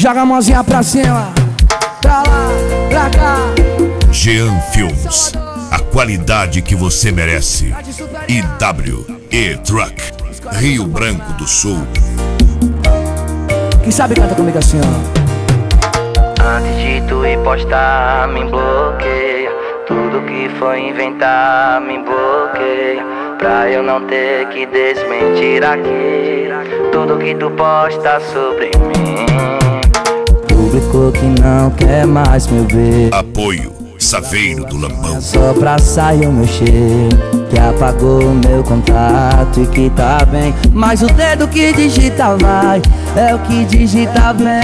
Joga a mãozinha pra cima, pra lá, pra cá. Jean Filmes, a qualidade que você merece. IW Truck, Rio Branco do Sul. Quem sabe canta comigo assim, ó. Antes de tu ir postar, me bloqueia. Tudo que for inventar, me bloqueia. Pra eu não ter que desmentir aqui tudo que tu posta sobre mim. Público que não quer mais me ver. Apoio Saveiro do Lambão. Só pra sair o meu cheiro, que apagou o meu contato e que tá bem. Mas o dedo que digita vai, é o que digita bem.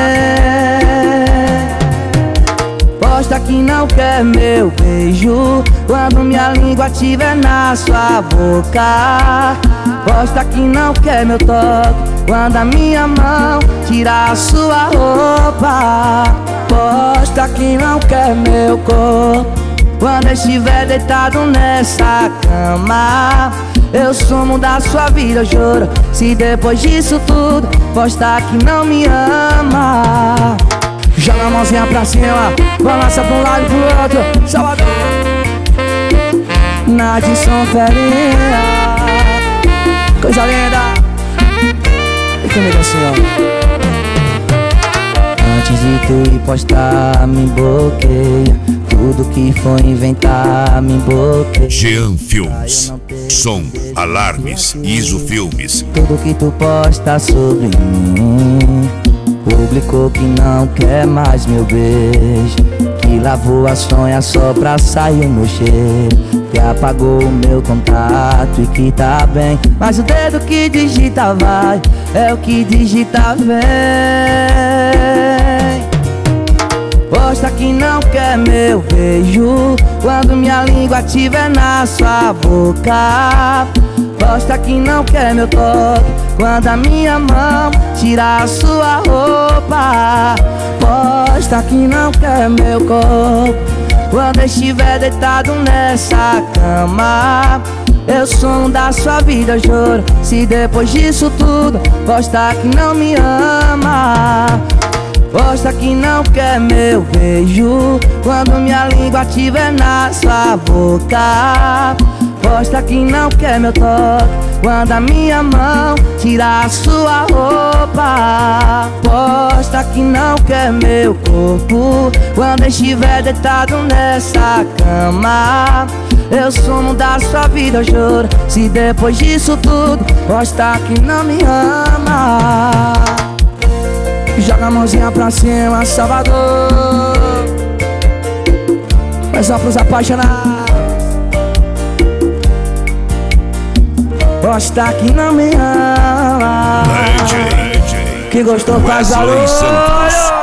Posta que não quer meu beijo quando minha língua tiver na sua boca. Posta que não quer meu toque quando a minha mão tirar a sua roupa. Posta que não quer meu corpo quando eu estiver deitado nessa cama. Eu sumo da sua vida, eu juro. Se depois disso tudo postar que não me ama. Joga a mãozinha pra cima, balança pra um lado e pro outro. Salvador, Nadson Ferinha, coisa linda. E comigo assim, ó. Antes de tu ir postar, me bloqueia. Tudo que for inventar, me bloqueia. Jean Filmes, som, alarmes, ISO Filmes. Tudo que tu posta sobre mim. Público que não quer mais meu beijo, que lavou a sonha só pra sair o meu cheiro, que apagou o meu contato e que tá bem. Mas o dedo que digita vai, é o que digita vem. Posta que não quer meu beijo quando minha língua tiver na sua boca. Posta que não quer meu toque quando a minha mão tirar a sua roupa. Posta que não quer meu corpo quando eu estiver deitado nessa cama. Eu sou um da sua vida, eu juro. Se depois disso tudo posta que não me ama. Posta que não quer meu beijo quando minha língua tiver na sua boca. Posta que não quer meu toque quando a minha mão tirar a sua roupa. Posta que não quer meu corpo quando eu estiver deitado nessa cama. Eu sumo da sua vida, eu juro. Se depois disso tudo posta que não me ama. Joga a mãozinha pra cima, Salvador. Mas só pros apaixonados. Posta que não me ama. Que gostou faz valor.